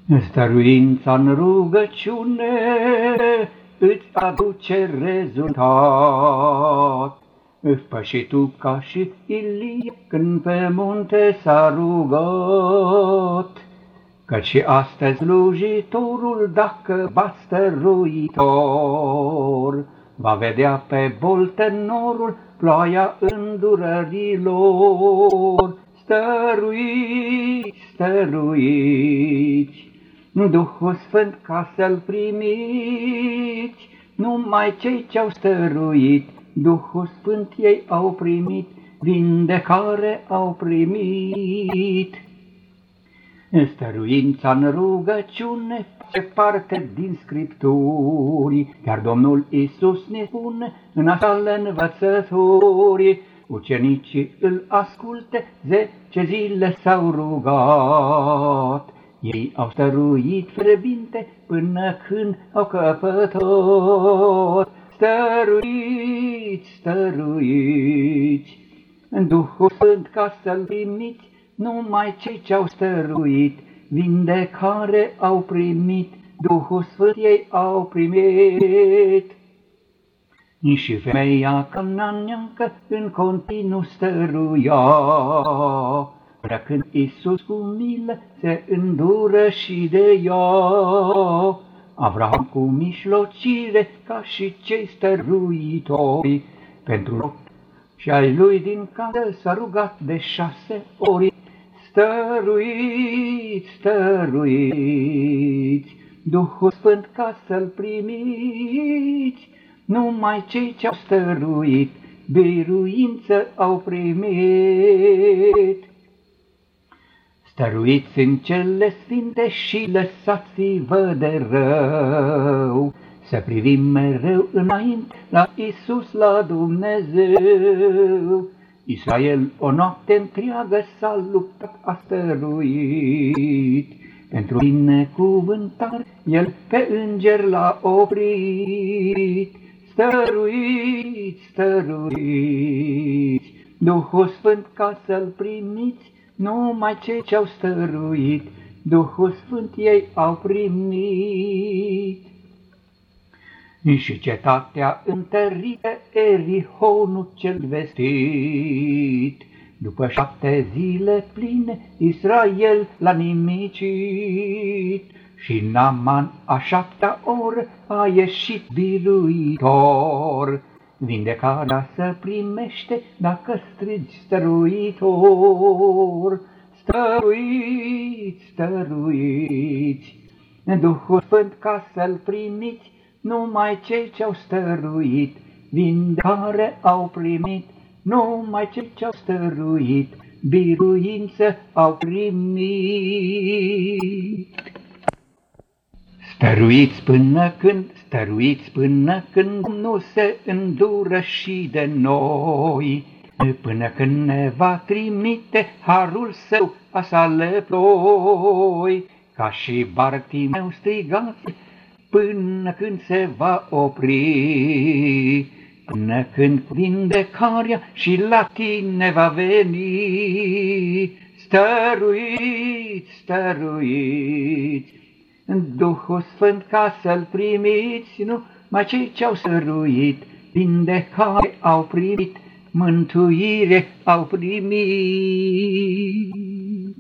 Stăruința-n rugăciune îți aduce rezultat. Fă și tu ca și Ilie când pe munte s-a rugat, căci și astăzi slujitorul, dacă va stăruitor, va vedea pe bolte norul, ploaia îndurărilor. Stăruiți, stăruiți, Duhul Sfânt ca să-L primiți, numai cei ce-au stăruit, Duhul Sfânt ei au primit, vindecare au primit. Stăruința-n rugăciune face parte din Scripturi, chiar Domnul Iisus ne spune în așa învățături. Ucenicii îl asculte, 10 zile s-au rugat, ei au stăruit fierbinte până când au căpătat. Stăruiți, stăruiți, Duhul Sfânt ca să-L primiți, numai cei ce-au stăruit, vindecare au primit, Duhul Sfânt ei au primit. Și femeia cananeancă în continuu stăruia, până când Iisus cu milă se îndură și de ea. Avram cu mijlocire, ca și cei stăruitori, pentru loc și ai lui din casă s-a rugat de 6 ori. Stăruiți, stăruiți, Duhul Sfânt ca să-L primiți, numai cei ce-au stăruit, biruință au primit. Stăruiți în cele sfinte și lăsați-vă de rău, să privim mereu înainte la Iisus, la Dumnezeu. Israel o noapte întreagă s-a luptat, a stăruit, pentru binecuvântare el pe înger l-a oprit. Stăruiți, stăruiți, Duhul Sfânt ca să-L primiți, numai cei ce-au stăruit, Duhul Sfânt ei au primit. Și cetatea întărită, Erihonul cel vestit, după 7 zile pline, Israel l-a nimicit. Și Naaman a 7-a oră a ieșit biruitor, vindecarea să primește dacă strigi stăruitor. Stăruiți, stăruiți, Duhul Sfânt ca să-L primiți, numai cei ce-au stăruit, vindecare au primit, numai cei ce-au stăruit, biruință au primit. Stăruiți până când nu se îndură și de noi, până când ne va trimite harul Său a sale ploi, ca și Bartimeu strigați, până când se va opri, până când vindecarea și la tine va veni. Stăruiți, stăruiți, Duhul Sfânt ca să-L primiți, numai cei ce-au stăruit, vindecare au primit, mântuire au primit.